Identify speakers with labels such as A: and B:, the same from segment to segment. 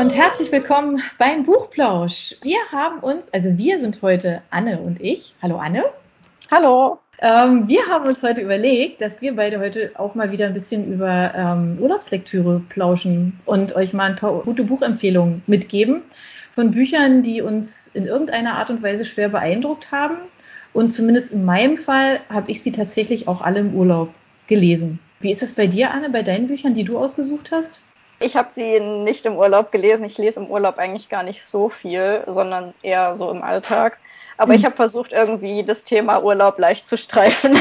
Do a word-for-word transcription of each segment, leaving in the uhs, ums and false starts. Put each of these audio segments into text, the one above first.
A: und herzlich willkommen beim Buchplausch. Wir haben uns, also wir sind heute Anne und ich. Hallo Anne.
B: Hallo.
A: Ähm, wir haben uns heute überlegt, dass wir beide heute auch mal wieder ein bisschen über ähm, Urlaubslektüre plauschen und euch mal ein paar gute Buchempfehlungen mitgeben von Büchern, die uns in irgendeiner Art und Weise schwer beeindruckt haben. Und zumindest in meinem Fall habe ich sie tatsächlich auch alle im Urlaub gelesen. Wie ist es bei dir, Anne, bei deinen Büchern, die du ausgesucht hast?
B: Ich habe sie nicht im Urlaub gelesen. Ich lese im Urlaub eigentlich gar nicht so viel, sondern eher so im Alltag. Aber mhm. ich habe versucht, irgendwie das Thema Urlaub leicht zu streifen.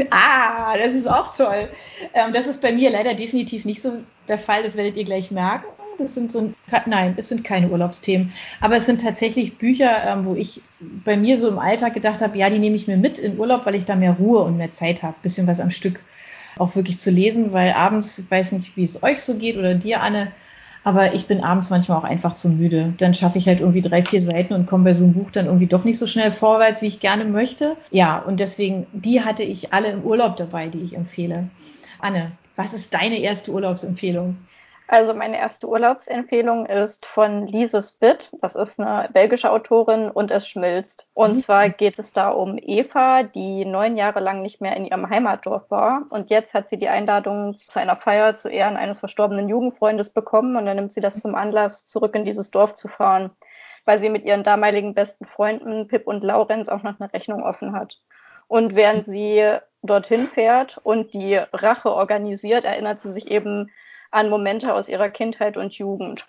A: Ah, das ist auch toll. Ähm, das ist bei mir leider definitiv nicht so der Fall. Das werdet ihr gleich merken. Das sind so, nein, es sind keine Urlaubsthemen. Aber es sind tatsächlich Bücher, ähm, wo ich bei mir so im Alltag gedacht habe, ja, die nehme ich mir mit in Urlaub, weil ich da mehr Ruhe und mehr Zeit habe. Bisschen was am Stück auch wirklich zu lesen, weil abends, ich weiß nicht, wie es euch so geht oder dir, Anne, aber ich bin abends manchmal auch einfach zu müde. Dann schaffe ich halt irgendwie drei, vier Seiten und komme bei so einem Buch dann irgendwie doch nicht so schnell vorwärts, wie ich gerne möchte. Ja, und deswegen, die hatte ich alle im Urlaub dabei, die ich empfehle. Anne, was ist deine erste Urlaubsempfehlung?
B: Also meine erste Urlaubsempfehlung ist von Lise Spitt. Das ist eine belgische Autorin und es schmilzt. Und mhm. zwar geht es da um Eva, die neun Jahre lang nicht mehr in ihrem Heimatdorf war. Und jetzt hat sie die Einladung zu einer Feier zu Ehren eines verstorbenen Jugendfreundes bekommen. Und dann nimmt sie das zum Anlass, zurück in dieses Dorf zu fahren, weil sie mit ihren damaligen besten Freunden Pip und Laurenz auch noch eine Rechnung offen hat. Und während sie dorthin fährt und die Rache organisiert, erinnert sie sich eben an Momente aus ihrer Kindheit und Jugend.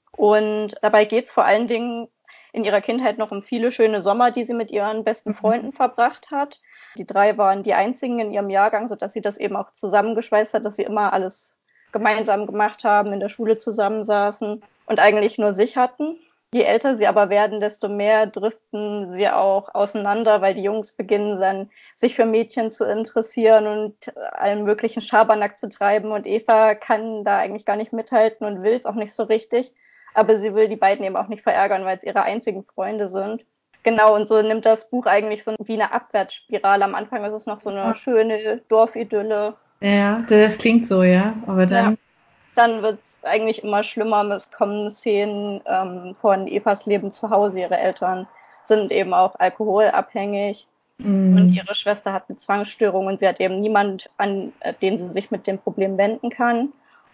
B: Und dabei geht es vor allen Dingen in ihrer Kindheit noch um viele schöne Sommer, die sie mit ihren besten Freunden verbracht hat. Die drei waren die einzigen in ihrem Jahrgang, sodass sie das eben auch zusammengeschweißt hat, dass sie immer alles gemeinsam gemacht haben, in der Schule zusammensaßen und eigentlich nur sich hatten. Je älter sie aber werden, desto mehr driften sie auch auseinander, weil die Jungs beginnen dann, sich für Mädchen zu interessieren und allen möglichen Schabernack zu treiben. Und Eva kann da eigentlich gar nicht mithalten und will es auch nicht so richtig. Aber sie will die beiden eben auch nicht verärgern, weil es ihre einzigen Freunde sind. Genau, und so nimmt das Buch eigentlich so wie eine Abwärtsspirale. Am Anfang ist es noch so eine schöne Dorfidylle.
A: Ja, das klingt so, ja. Aber dann...
B: Ja. Dann wird es eigentlich immer schlimmer. Es kommen Szenen ähm, von Evas Leben zu Hause. Ihre Eltern sind eben auch alkoholabhängig mm. und ihre Schwester hat eine Zwangsstörung und sie hat eben niemand, an den sie sich mit dem Problem wenden kann.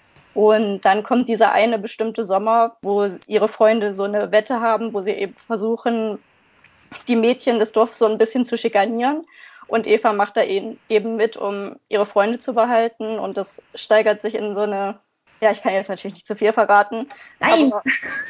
B: Und dann kommt dieser eine bestimmte Sommer, wo ihre Freunde so eine Wette haben, wo sie eben versuchen, die Mädchen des Dorfs so ein bisschen zu schikanieren. Und Eva macht da eben mit, um ihre Freunde zu behalten. Und das steigert sich in so eine... Ja, ich kann jetzt natürlich nicht zu viel verraten.
A: Nein!
B: Aber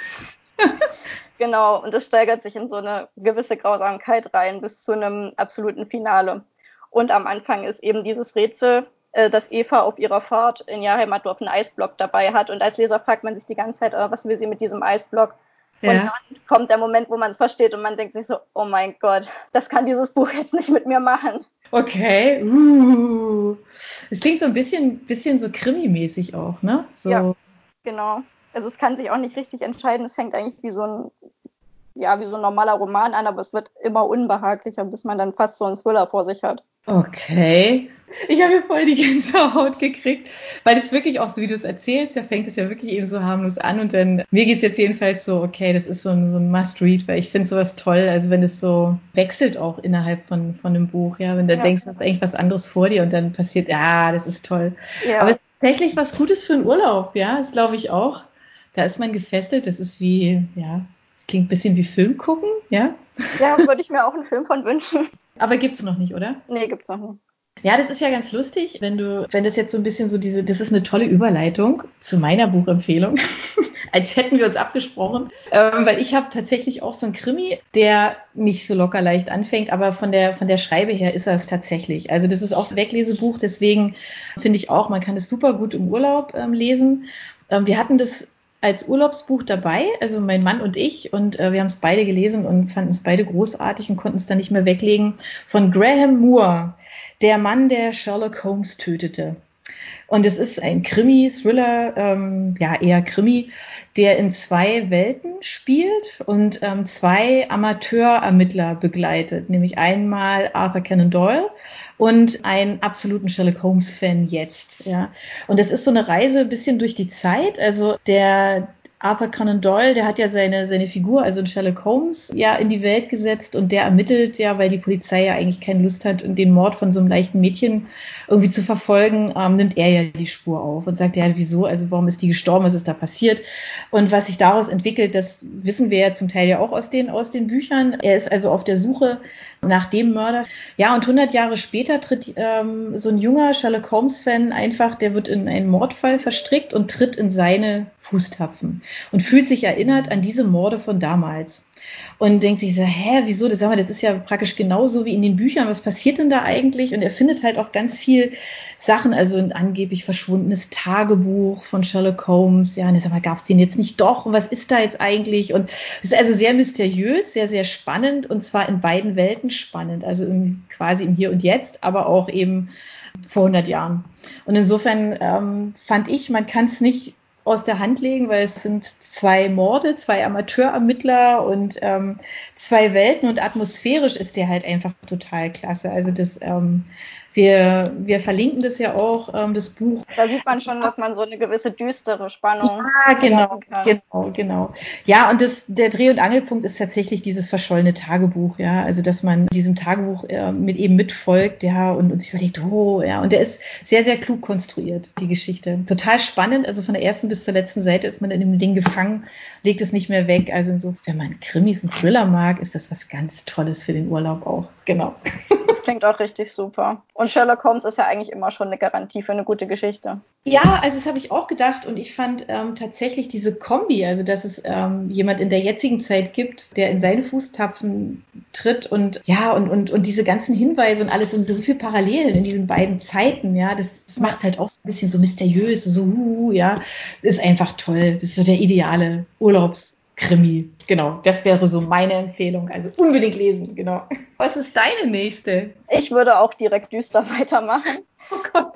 B: genau, und es steigert sich in so eine gewisse Grausamkeit rein bis zu einem absoluten Finale. Und am Anfang ist eben dieses Rätsel, äh, dass Eva auf ihrer Fahrt in ihr Heimatdorf einen Eisblock dabei hat. Und als Leser fragt man sich die ganze Zeit, oh, was will sie mit diesem Eisblock? Ja. Und dann kommt der Moment, wo man es versteht und man denkt sich so, oh mein Gott, das kann dieses Buch jetzt nicht mit mir machen.
A: Okay, uh. Es klingt so ein bisschen, bisschen so Krimi-mäßig auch, ne? So.
B: Ja, genau. Also es kann sich auch nicht richtig entscheiden. Es fängt eigentlich wie so ein, ja, wie so ein normaler Roman an, aber es wird immer unbehaglicher, bis man dann fast so einen Thriller vor sich hat.
A: Okay. Ich habe hier voll die Gänsehaut gekriegt, weil das wirklich auch so, wie du es erzählst, ja, fängt es ja wirklich eben so harmlos an und dann, mir geht's jetzt jedenfalls so, okay, das ist so ein, so ein Must-Read, weil ich finde sowas toll, also wenn es so wechselt auch innerhalb von, von einem Buch, ja, wenn du ja. denkst, du hast eigentlich was anderes vor dir und dann passiert, ja, das ist toll. Ja. Aber es ist tatsächlich was Gutes für einen Urlaub, ja, das glaube ich auch. Da ist man gefesselt, das ist wie, ja, klingt ein bisschen wie Film gucken, ja.
B: Ja, würde ich mir auch einen Film von wünschen.
A: Aber gibt's noch nicht, oder?
B: Nee, gibt's noch nicht.
A: Ja, das ist ja ganz lustig, wenn du, wenn das jetzt so ein bisschen so diese, das ist eine tolle Überleitung zu meiner Buchempfehlung, als hätten wir uns abgesprochen, ähm, weil ich habe tatsächlich auch so einen Krimi, der nicht so locker leicht anfängt, aber von der, von der Schreibe her ist er es tatsächlich. Also das ist auch ein Weglesebuch, deswegen finde ich auch, man kann es super gut im Urlaub ähm, lesen. Ähm, wir hatten das als Urlaubsbuch dabei, also mein Mann und ich, und äh, wir haben es beide gelesen und fanden es beide großartig und konnten es dann nicht mehr weglegen, von Graham Moore, der Mann, der Sherlock Holmes tötete. Und es ist ein Krimi-Thriller, ähm, ja eher Krimi, der in zwei Welten spielt und ähm, zwei Amateurermittler begleitet, nämlich einmal Arthur Conan Doyle und einen absoluten Sherlock Holmes-Fan jetzt. Ja. Und das ist so eine Reise ein bisschen durch die Zeit. Also der Arthur Conan Doyle, der hat ja seine, seine Figur, also in Sherlock Holmes, ja in die Welt gesetzt und der ermittelt ja, weil die Polizei ja eigentlich keine Lust hat, den Mord von so einem leichten Mädchen irgendwie zu verfolgen, ähm, nimmt er ja die Spur auf und sagt, ja, wieso, also warum ist die gestorben, was ist da passiert? Und was sich daraus entwickelt, das wissen wir ja zum Teil ja auch aus den, aus den Büchern. Er ist also auf der Suche nach dem Mörder. Ja, und hundert Jahre später tritt ähm, so ein junger Sherlock Holmes-Fan einfach, der wird in einen Mordfall verstrickt und tritt in seine Fußtapfen und fühlt sich erinnert an diese Morde von damals. Und denkt sich so, hä, wieso, das, sag mal, das ist ja praktisch genauso wie in den Büchern, was passiert denn da eigentlich? Und er findet halt auch ganz viel Sachen, also ein angeblich verschwundenes Tagebuch von Sherlock Holmes, ja, und ich sag mal, gab es den jetzt nicht doch? Und was ist da jetzt eigentlich? Und es ist also sehr mysteriös, sehr, sehr spannend und zwar in beiden Welten spannend, also im, quasi im Hier und Jetzt, aber auch eben vor hundert Jahren. Und insofern ähm, fand ich, man kann es nicht aus der Hand legen, weil es sind zwei Morde, zwei Amateurermittler und ähm, zwei Welten und atmosphärisch ist der halt einfach total klasse. Also das, ähm, wir, wir verlinken das ja auch, ähm, das Buch.
B: Da sieht man schon, dass man so eine gewisse düstere Spannung
A: ja, genau,
B: kann.
A: genau, genau. Ja, und das, der Dreh- und Angelpunkt ist tatsächlich dieses verschollene Tagebuch, ja, also dass man diesem Tagebuch äh, mit eben mitfolgt, ja, und, und sich überlegt, oh, ja, und der ist sehr, sehr klug konstruiert, die Geschichte. Total spannend, also von der ersten bis zur letzten Seite ist man in dem Ding gefangen, legt es nicht mehr weg, also insofern, wenn man Krimis und Thriller mag, ist das was ganz Tolles für den Urlaub auch, genau.
B: Das klingt auch richtig super. Und Sherlock Holmes ist ja eigentlich immer schon eine Garantie für eine gute Geschichte.
A: Ja, also das habe ich auch gedacht und ich fand ähm, tatsächlich diese Kombi, also dass es ähm, jemand in der jetzigen Zeit gibt, der in seine Fußtapfen tritt und ja und und und diese ganzen Hinweise und alles und so viele Parallelen in diesen beiden Zeiten, ja, das, das macht es halt auch so ein bisschen so mysteriös, so uh, ja, ist einfach toll. Das ist so der ideale Urlaubskrimi. Genau, das wäre so meine Empfehlung. Also unbedingt lesen, genau. Was ist deine nächste?
B: Ich würde auch direkt düster weitermachen.
A: Oh Gott.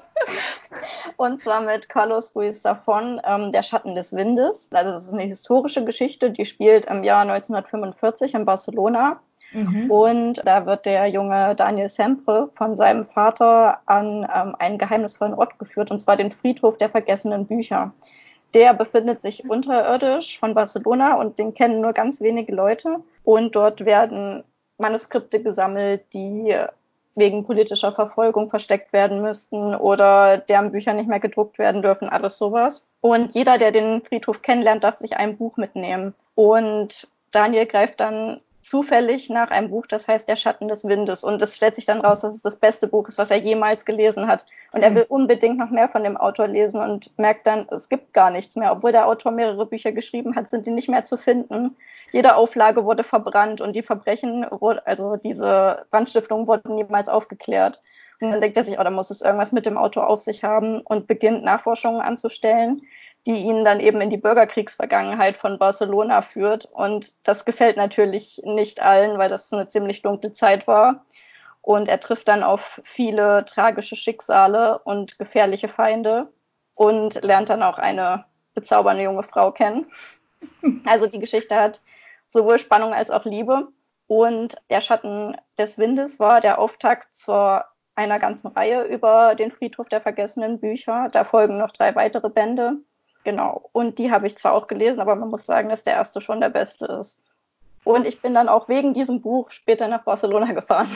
B: Und zwar mit Carlos Ruiz Zafón, ähm, Der Schatten des Windes. Also das ist eine historische Geschichte, die spielt im Jahr neunzehnhundertfünfundvierzig in Barcelona. Mhm. Und da wird der junge Daniel Sempre von seinem Vater an ähm, einen geheimnisvollen Ort geführt, und zwar den Friedhof der vergessenen Bücher. Der befindet sich unterirdisch von Barcelona und den kennen nur ganz wenige Leute. Und dort werden Manuskripte gesammelt, die wegen politischer Verfolgung versteckt werden müssten oder deren Bücher nicht mehr gedruckt werden dürfen, alles sowas. Und jeder, der den Friedhof kennenlernt, darf sich ein Buch mitnehmen. Und Daniel greift dann zufällig nach einem Buch, das heißt Der Schatten des Windes. Und es stellt sich dann raus, dass es das beste Buch ist, was er jemals gelesen hat. Und er will unbedingt noch mehr von dem Autor lesen und merkt dann, es gibt gar nichts mehr. Obwohl der Autor mehrere Bücher geschrieben hat, sind die nicht mehr zu finden. Jede Auflage wurde verbrannt und die Verbrechen, also diese Brandstiftungen, wurden niemals aufgeklärt. Und dann denkt er sich, oh, da muss es irgendwas mit dem Autor auf sich haben und beginnt Nachforschungen anzustellen, die ihn dann eben in die Bürgerkriegsvergangenheit von Barcelona führt. Und das gefällt natürlich nicht allen, weil das eine ziemlich dunkle Zeit war. Und er trifft dann auf viele tragische Schicksale und gefährliche Feinde und lernt dann auch eine bezaubernde junge Frau kennen. Also die Geschichte hat sowohl Spannung als auch Liebe. Und Der Schatten des Windes war der Auftakt zu einer ganzen Reihe über den Friedhof der vergessenen Bücher. Da folgen noch drei weitere Bände. Genau. Und die habe ich zwar auch gelesen, aber man muss sagen, dass der erste schon der beste ist. Und ich bin dann auch wegen diesem Buch später nach Barcelona gefahren.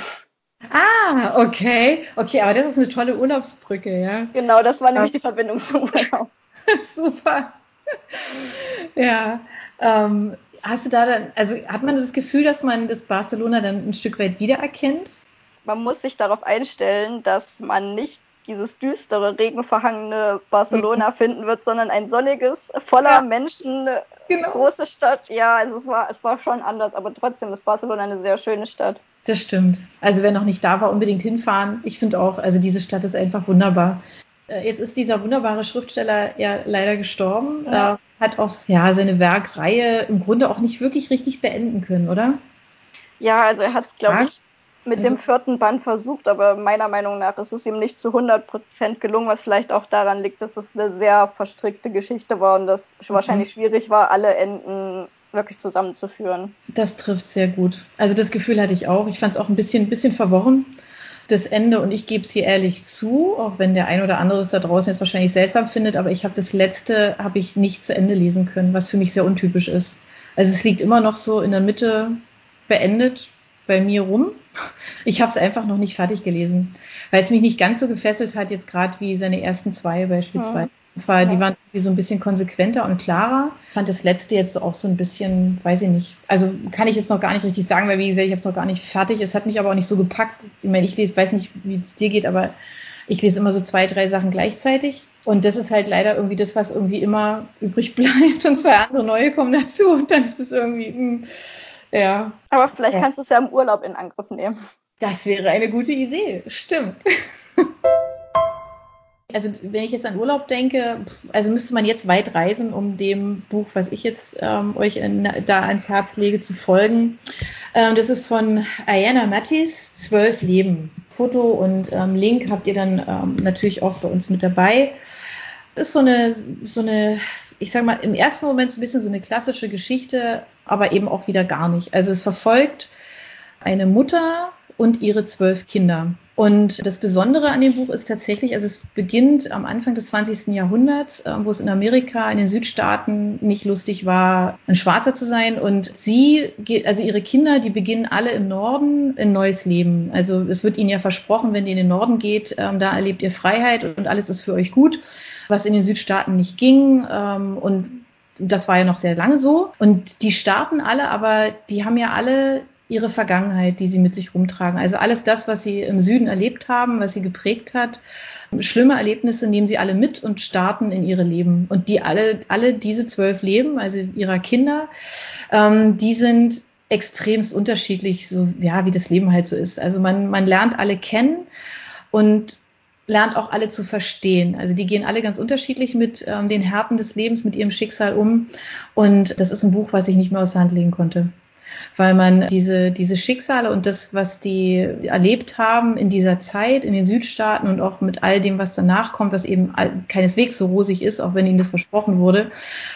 A: Ah, okay. Okay, aber das ist eine tolle Urlaubsbrücke, ja.
B: Genau, das war nämlich die Verbindung zum Urlaub.
A: Super. Ja. Ähm, hast du da dann, also hat man das Gefühl, dass man das Barcelona dann ein Stück weit wiedererkennt?
B: Man muss sich darauf einstellen, dass man nicht dieses düstere, regenverhangene Barcelona mhm. finden wird, sondern ein sonniges, voller ja. Menschen, genau. große Stadt. Ja, also es war, es war schon anders, aber trotzdem ist Barcelona eine sehr schöne Stadt.
A: Das stimmt. Also wer noch nicht da war, unbedingt hinfahren. Ich finde auch, also diese Stadt ist einfach wunderbar. Jetzt ist dieser wunderbare Schriftsteller ja leider gestorben, ja. Äh, hat auch ja, seine Werkreihe im Grunde auch nicht wirklich richtig beenden können, oder?
B: Ja, also er hat, glaube ich, mit also, dem vierten Band versucht, aber meiner Meinung nach ist es ihm nicht zu hundert Prozent gelungen, was vielleicht auch daran liegt, dass es eine sehr verstrickte Geschichte war und dass es mhm. wahrscheinlich schwierig war, alle Enden wirklich zusammenzuführen.
A: Das trifft sehr gut. Also das Gefühl hatte ich auch. Ich fand es auch ein bisschen, bisschen verworren. das Ende, und ich gebe es hier ehrlich zu, auch wenn der ein oder andere es da draußen jetzt wahrscheinlich seltsam findet, aber ich habe das letzte, habe ich nicht zu Ende lesen können, was für mich sehr untypisch ist. Also es liegt immer noch so in der Mitte beendet bei mir rum. Ich habe es einfach noch nicht fertig gelesen, weil es mich nicht ganz so gefesselt hat, jetzt gerade wie seine ersten zwei beispielsweise.
B: Mhm.
A: Es war,
B: Ja.
A: Die waren irgendwie so ein bisschen konsequenter und klarer. Ich fand das letzte jetzt so auch so ein bisschen, weiß ich nicht, also kann ich jetzt noch gar nicht richtig sagen, weil wie gesagt, ich habe es noch gar nicht fertig. Es hat mich aber auch nicht so gepackt. Ich meine, ich lese, weiß nicht, wie es dir geht, aber ich lese immer so zwei, drei Sachen gleichzeitig. Und das ist halt leider irgendwie das, was irgendwie immer übrig bleibt. Und zwei andere neue kommen dazu. Und dann ist es irgendwie, mh, ja.
B: Aber vielleicht
A: ja.
B: kannst du es ja im Urlaub in Angriff nehmen.
A: Das wäre eine gute Idee, stimmt. Also wenn ich jetzt an Urlaub denke, also müsste man jetzt weit reisen, um dem Buch, was ich jetzt ähm, euch in, da ans Herz lege, zu folgen. Ähm, das ist von Ayanna Mattis, Zwölf Leben. Foto und ähm, Link habt ihr dann ähm, natürlich auch bei uns mit dabei. Das ist so eine, so eine, ich sag mal, im ersten Moment so ein bisschen so eine klassische Geschichte, aber eben auch wieder gar nicht. Also es verfolgt eine Mutter und ihre zwölf Kinder. Und das Besondere an dem Buch ist tatsächlich, also es beginnt am Anfang des zwanzigsten Jahrhunderts, wo es in Amerika, in den Südstaaten nicht lustig war, ein Schwarzer zu sein. Und sie, also ihre Kinder, die beginnen alle im Norden ein neues Leben. Also es wird ihnen ja versprochen, wenn ihr in den Norden geht, da erlebt ihr Freiheit und alles ist für euch gut, was in den Südstaaten nicht ging. Und das war ja noch sehr lange so. Und die starten alle, aber die haben ja alle ihre Vergangenheit, die sie mit sich rumtragen. Also alles das, was sie im Süden erlebt haben, was sie geprägt hat, schlimme Erlebnisse nehmen sie alle mit und starten in ihre Leben. Und die alle, alle diese zwölf Leben, also ihrer Kinder, ähm, die sind extremst unterschiedlich, so ja, wie das Leben halt so ist. Also man, man lernt alle kennen und lernt auch alle zu verstehen. Also die gehen alle ganz unterschiedlich mit ähm, den Härten des Lebens, mit ihrem Schicksal um. Und das ist ein Buch, was ich nicht mehr aus der Hand legen konnte. Weil man diese, diese Schicksale und das, was die erlebt haben in dieser Zeit, in den Südstaaten und auch mit all dem, was danach kommt, was eben keineswegs so rosig ist, auch wenn ihnen das versprochen wurde,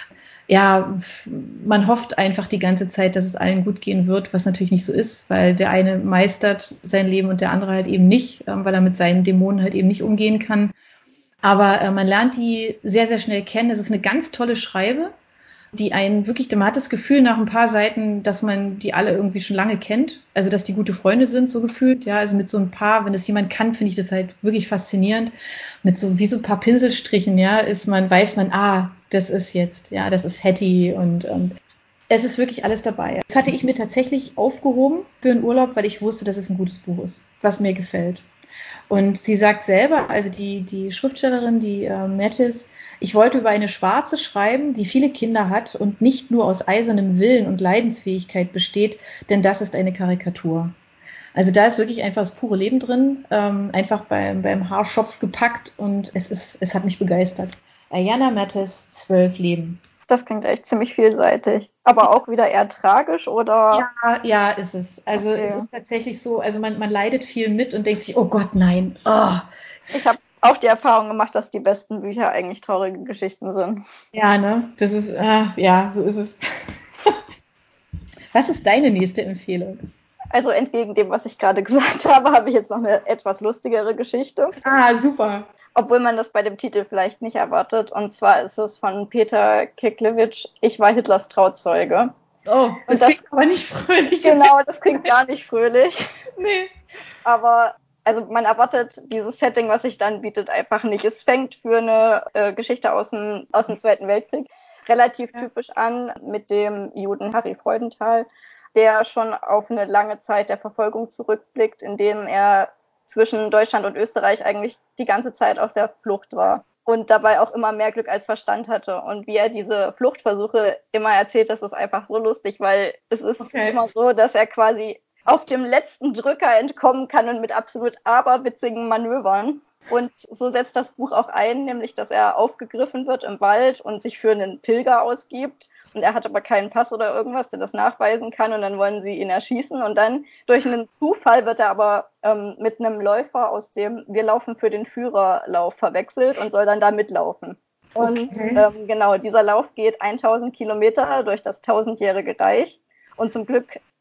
A: ja, man hofft einfach die ganze Zeit, dass es allen gut gehen wird, was natürlich nicht so ist, weil der eine meistert sein Leben und der andere halt eben nicht, weil er mit seinen Dämonen halt eben nicht umgehen kann. Aber äh, man lernt die sehr, sehr schnell kennen. Es ist eine ganz tolle Schreibe, die einen wirklich, man hat das Gefühl nach ein paar Seiten, dass man die alle irgendwie schon lange kennt, also dass die gute Freunde sind, so gefühlt, ja, also mit so ein paar, wenn das jemand kann, finde ich das halt wirklich faszinierend, mit so, wie so ein paar Pinselstrichen, ja, ist man, weiß man, ah, das ist jetzt, ja, das ist Hattie und, und es ist wirklich alles dabei. Das hatte ich mir tatsächlich aufgehoben für einen Urlaub, weil ich wusste, dass es ein gutes Buch ist, was mir gefällt. Und sie sagt selber, also die, die Schriftstellerin, die äh, Mattis, ich wollte über eine Schwarze schreiben, die viele Kinder hat und nicht nur aus eisernem Willen und Leidensfähigkeit besteht, denn das ist eine Karikatur. Also da ist wirklich einfach das pure Leben drin, ähm, einfach beim, beim Haarschopf gepackt und es ist, es hat mich begeistert. Ayanna Mattis, Zwölf Leben.
B: Das klingt echt ziemlich vielseitig. Aber auch wieder eher tragisch, oder?
A: Ja, ja, ist es. Also okay. Es ist tatsächlich so, also man, man leidet viel mit und denkt sich, oh Gott, nein. Oh.
B: Ich habe auch die Erfahrung gemacht, dass die besten Bücher eigentlich traurige Geschichten sind.
A: Ja, ne? Das ist, äh, ja, so ist es. Was ist deine nächste Empfehlung?
B: Also entgegen dem, was ich gerade gesagt habe, habe ich jetzt noch eine etwas lustigere Geschichte.
A: Ah, super.
B: Obwohl man das bei dem Titel vielleicht nicht erwartet. Und zwar ist es von Peter Kiklewitsch, Ich war Hitlers Trauzeuge.
A: Oh, das, das klingt aber nicht fröhlich.
B: Genau, das klingt gar nicht fröhlich.
A: Nee.
B: Aber also man erwartet dieses Setting, was sich dann bietet, einfach nicht. Es fängt für eine äh, Geschichte aus dem, aus dem Zweiten Weltkrieg relativ ja. typisch an mit dem Juden Harry Freudenthal, der schon auf eine lange Zeit der Verfolgung zurückblickt, in dem er zwischen Deutschland und Österreich eigentlich die ganze Zeit auf der Flucht war und dabei auch immer mehr Glück als Verstand hatte. Und wie er diese Fluchtversuche immer erzählt, das ist einfach so lustig, weil es ist okay. immer so, dass er quasi auf dem letzten Drücker entkommen kann und mit absolut aberwitzigen Manövern. Und so setzt das Buch auch ein, nämlich, dass er aufgegriffen wird im Wald und sich für einen Pilger ausgibt. Und er hat aber keinen Pass oder irgendwas, der das nachweisen kann. Und dann wollen sie ihn erschießen. Und dann durch einen Zufall wird er aber ähm, mit einem Läufer aus dem Wir laufen für den Führerlauf verwechselt und soll dann da mitlaufen. Und okay. ähm, genau, dieser Lauf geht tausend Kilometer durch das tausendjährige Reich. Und zum Glück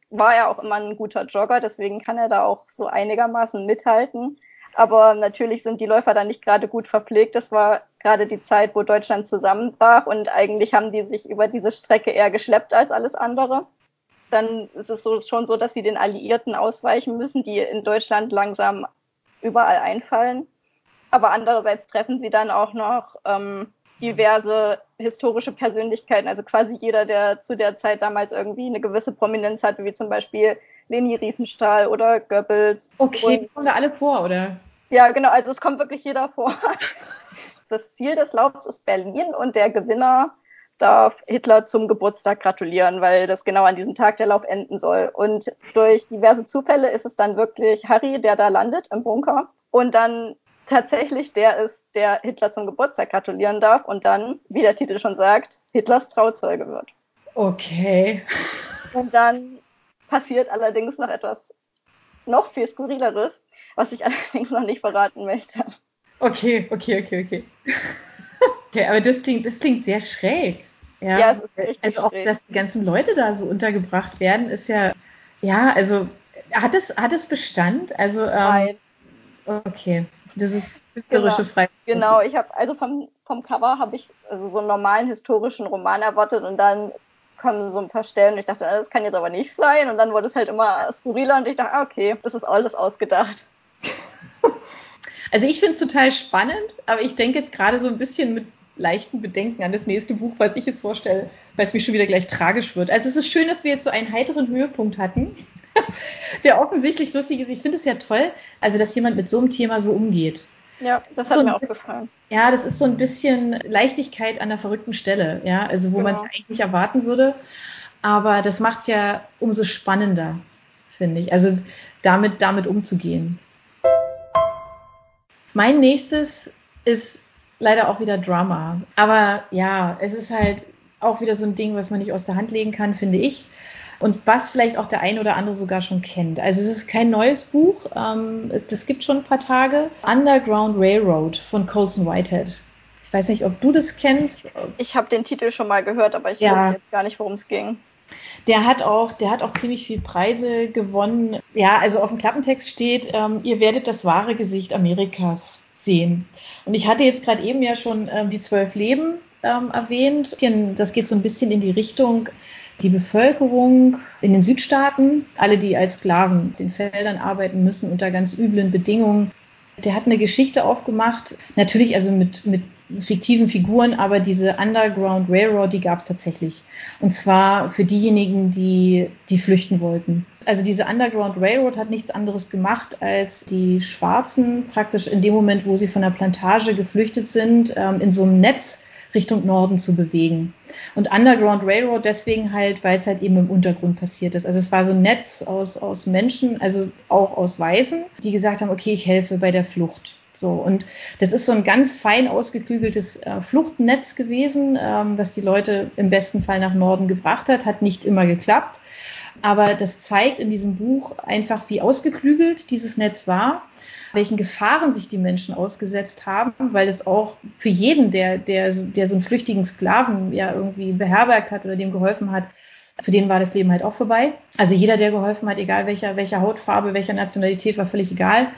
B: war ja auch immer ein guter Jogger, deswegen kann er da auch so einigermaßen mithalten. Aber natürlich sind die Läufer dann nicht gerade gut verpflegt. Das war gerade die Zeit, wo Deutschland zusammenbrach und eigentlich haben die sich über diese Strecke eher geschleppt als alles andere. Dann ist es so, schon so, dass sie den Alliierten ausweichen müssen, die in Deutschland langsam überall einfallen. Aber andererseits treffen sie dann auch noch ähm, diverse historische Persönlichkeiten, also quasi jeder, der zu der Zeit damals irgendwie eine gewisse Prominenz hatte, wie zum Beispiel Leni Riefenstahl oder Goebbels.
A: Okay, die kommen da alle vor, oder?
B: Ja, genau, also es kommt wirklich jeder vor. Das Ziel des Laufs ist Berlin und der Gewinner darf Hitler zum Geburtstag gratulieren, weil das genau an diesem Tag der Lauf enden soll. Und durch diverse Zufälle ist es dann wirklich Harry, der da landet im Bunker und dann tatsächlich der ist, der Hitler zum Geburtstag gratulieren darf und dann, wie der Titel schon sagt, Hitlers Trauzeuge wird.
A: Okay.
B: Und dann passiert allerdings noch etwas noch viel Skurrileres, was ich allerdings noch nicht verraten möchte.
A: Okay, okay, okay, okay. Okay, aber das klingt, das klingt sehr schräg. Ja,
B: Ja, es ist richtig
A: also auch,
B: schräg.
A: dass die ganzen Leute da so untergebracht werden, ist ja, ja, also hat es, hat es Bestand? Also, ähm,
B: Nein.
A: Okay, das ist
B: Genau,
A: künstlerische Freiheit.
B: genau. Ich habe also vom, vom Cover habe ich also so einen normalen historischen Roman erwartet und dann kommen so ein paar Stellen und ich dachte, das kann jetzt aber nicht sein und dann wurde es halt immer skurriler und ich dachte, okay, das ist alles ausgedacht.
A: Also ich finde es total spannend, aber ich denke jetzt gerade so ein bisschen mit leichten Bedenken an das nächste Buch, was ich jetzt vorstelle, weil es mir schon wieder gleich tragisch wird. Also es ist schön, dass wir jetzt so einen heiteren Höhepunkt hatten, der offensichtlich lustig ist. Ich finde es ja toll, also dass jemand mit so einem Thema so umgeht.
B: Ja, das, das hat
A: so
B: mir auch gefallen.
A: Ja, das ist so ein bisschen Leichtigkeit an der verrückten Stelle, ja, also wo genau. man es eigentlich nicht erwarten würde. Aber das macht es ja umso spannender, finde ich. Also damit, damit umzugehen. Mein nächstes ist leider auch wieder Drama. Aber ja, es ist halt auch wieder so ein Ding, was man nicht aus der Hand legen kann, finde ich. Und was vielleicht auch der ein oder andere sogar schon kennt. Also es ist kein neues Buch, ähm, das gibt schon ein paar Tage. Underground Railroad von Colson Whitehead. Ich weiß nicht, ob du das kennst.
B: Ich habe den Titel schon mal gehört, aber ich ja. wusste jetzt gar nicht, worum es ging.
A: Der hat auch, der hat auch ziemlich viel Preise gewonnen. Ja, also auf dem Klappentext steht, ähm, ihr werdet das wahre Gesicht Amerikas sehen. Und ich hatte jetzt gerade eben ja schon ähm, die zwölf Leben ähm, erwähnt. Das geht so ein bisschen in die Richtung, die Bevölkerung in den Südstaaten, alle, die als Sklaven in den Feldern arbeiten müssen unter ganz üblen Bedingungen. Der hat eine Geschichte aufgemacht, natürlich also mit, mit fiktiven Figuren, aber diese Underground Railroad, die gab es tatsächlich. Und zwar für diejenigen, die, die flüchten wollten. Also diese Underground Railroad hat nichts anderes gemacht, als die Schwarzen praktisch in dem Moment, wo sie von der Plantage geflüchtet sind, in so einem Netz Richtung Norden zu bewegen. Und Underground Railroad deswegen halt, weil es halt eben im Untergrund passiert ist. Also es war so ein Netz aus, aus Menschen, also auch aus Weißen, die gesagt haben, okay, ich helfe bei der Flucht. So, und das ist so ein ganz fein ausgeklügeltes äh, Fluchtnetz gewesen, ähm, was die Leute im besten Fall nach Norden gebracht hat, hat nicht immer geklappt. Aber das zeigt in diesem Buch einfach, wie ausgeklügelt dieses Netz war, welchen Gefahren sich die Menschen ausgesetzt haben, weil es auch für jeden, der, der, der so einen flüchtigen Sklaven ja irgendwie beherbergt hat oder dem geholfen hat, für den war das Leben halt auch vorbei. Also jeder, der geholfen hat, egal welcher, welcher Hautfarbe, welcher Nationalität, war völlig egal.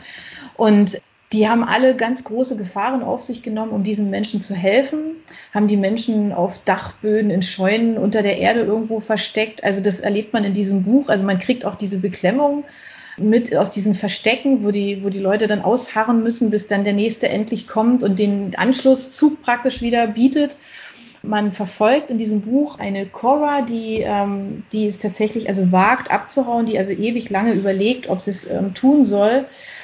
A: Und die haben alle ganz große Gefahren auf sich genommen, um diesen Menschen zu helfen, haben die Menschen auf Dachböden, in Scheunen unter der Erde irgendwo versteckt. Also das erlebt man in diesem Buch. Also man kriegt auch diese Beklemmung mit aus diesen Verstecken, wo die, wo die Leute dann ausharren müssen, bis dann der Nächste endlich kommt und den Anschlusszug praktisch wieder bietet. Man verfolgt in diesem Buch eine Cora, die, ähm, die es tatsächlich also wagt abzuhauen, die also ewig lange überlegt, ob sie es ähm, tun soll.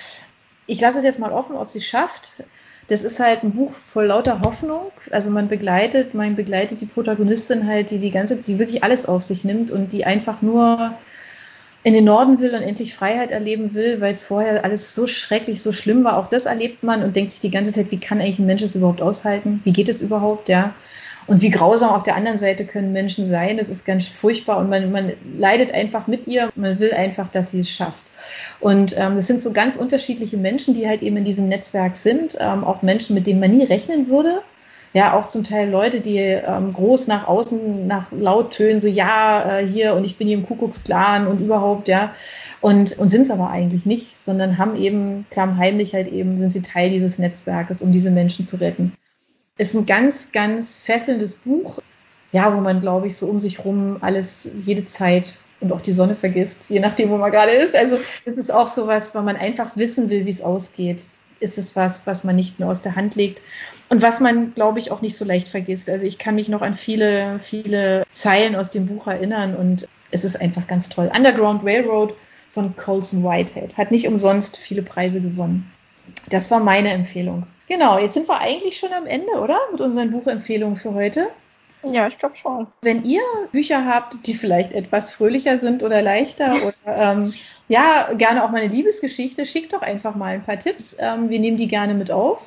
A: Ich lasse es jetzt mal offen, ob sie es schafft. Das ist halt ein Buch voll lauter Hoffnung. Also man begleitet, man begleitet die Protagonistin halt, die die ganze, die wirklich alles auf sich nimmt und die einfach nur in den Norden will und endlich Freiheit erleben will, weil es vorher alles so schrecklich, so schlimm war. Auch das erlebt man und denkt sich die ganze Zeit, wie kann eigentlich ein Mensch das überhaupt aushalten? Wie geht es überhaupt, ja? Und wie grausam auf der anderen Seite können Menschen sein? Das ist ganz furchtbar und man, man leidet einfach mit ihr. Man will einfach, dass sie es schafft. Und ähm, das sind so ganz unterschiedliche Menschen, die halt eben in diesem Netzwerk sind. Ähm, auch Menschen, mit denen man nie rechnen würde, Ja, auch zum Teil Leute, die ähm, groß nach außen, nach laut tönen, so ja, äh, hier und ich bin hier im Kuckucksklan und überhaupt, ja. Und, und sind es aber eigentlich nicht, sondern haben eben, klammheimlich halt eben, sind sie Teil dieses Netzwerkes, um diese Menschen zu retten. Ist ein ganz, ganz fesselndes Buch, ja, wo man, glaube ich, so um sich rum alles, jede Zeit und auch die Sonne vergisst, je nachdem, wo man gerade ist. Also es ist auch sowas, weil man einfach wissen will, wie es ausgeht. Ist es was, was man nicht nur aus der Hand legt und was man, glaube ich, auch nicht so leicht vergisst. Also ich kann mich noch an viele, viele Zeilen aus dem Buch erinnern und es ist einfach ganz toll. Underground Railroad von Colson Whitehead hat nicht umsonst viele Preise gewonnen. Das war meine Empfehlung. Genau, jetzt sind wir eigentlich schon am Ende, oder? Mit unseren Buchempfehlungen für heute.
B: Ja, ich glaube schon.
A: Wenn ihr Bücher habt, die vielleicht etwas fröhlicher sind oder leichter oder ähm, ja, gerne auch mal eine Liebesgeschichte, schickt doch einfach mal ein paar Tipps. Ähm, wir nehmen die gerne mit auf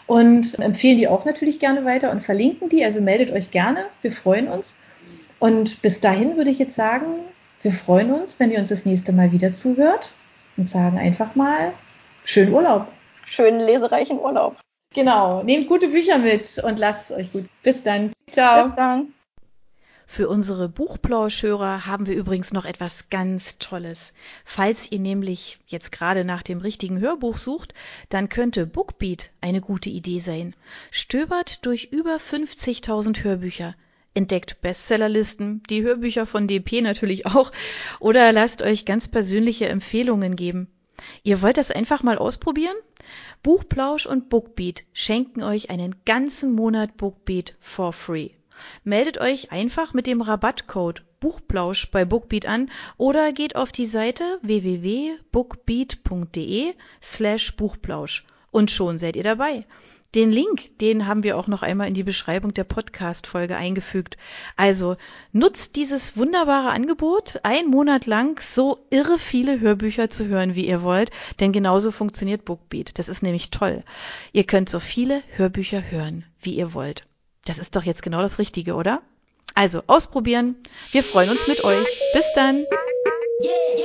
A: und empfehlen die auch natürlich gerne weiter und verlinken die. Also meldet euch gerne, wir freuen uns. Und bis dahin würde ich jetzt sagen, wir freuen uns, wenn ihr uns das nächste Mal wieder zuhört und sagen einfach mal, schönen Urlaub.
B: Schönen lesereichen Urlaub.
A: Genau, nehmt gute Bücher mit und lasst es euch gut. Bis dann. Ciao.
B: Bis dann.
C: Für unsere Buchplauschhörer haben wir übrigens noch etwas ganz Tolles. Falls ihr nämlich jetzt gerade nach dem richtigen Hörbuch sucht, dann könnte Bookbeat eine gute Idee sein. Stöbert durch über fünfzigtausend Hörbücher, entdeckt Bestsellerlisten, die Hörbücher von D P natürlich auch, oder lasst euch ganz persönliche Empfehlungen geben. Ihr wollt das einfach mal ausprobieren? Buchplausch und Bookbeat schenken euch einen ganzen Monat Bookbeat for free. Meldet euch einfach mit dem Rabattcode Buchplausch bei Bookbeat an oder geht auf die Seite w w w punkt bookbeat punkt de slash Buchplausch und schon seid ihr dabei. Den Link, den haben wir auch noch einmal in die Beschreibung der Podcast-Folge eingefügt. Also nutzt dieses wunderbare Angebot, einen Monat lang so irre viele Hörbücher zu hören, wie ihr wollt, denn genauso funktioniert Bookbeat. Das ist nämlich toll. Ihr könnt so viele Hörbücher hören, wie ihr wollt. Das ist doch jetzt genau das Richtige, oder? Also ausprobieren. Wir freuen uns mit euch. Bis dann. Yeah.